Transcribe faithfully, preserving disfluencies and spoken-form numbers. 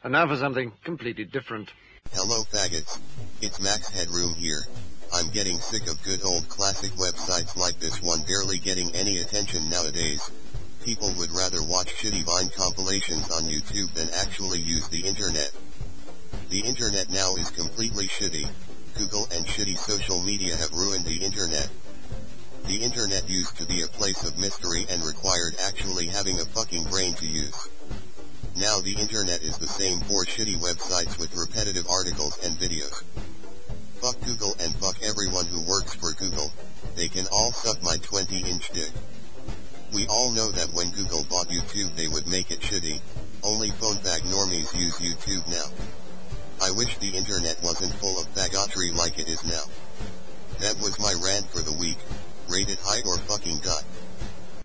And now for something completely different. Hello faggots. It's Max Headroom here. I'm getting sick of good old classic websites like this one barely getting any attention nowadays. People would rather watch shitty Vine compilations on YouTube than actually use the internet. The internet now is completely shitty. Google and shitty social media have ruined the internet. The internet used to be a place of mystery and required actually having a fucking brain to use. Now the internet is the same for shitty websites with repetitive articles and videos. Fuck Google and fuck everyone who works for Google. They can all suck my twenty inch dick. We all know that when Google bought YouTube they would make it shitty. Only phone fag normies use YouTube now. I wish the internet wasn't full of faggotry like it is now. That was my rant for the week. Rate it high or fucking gut.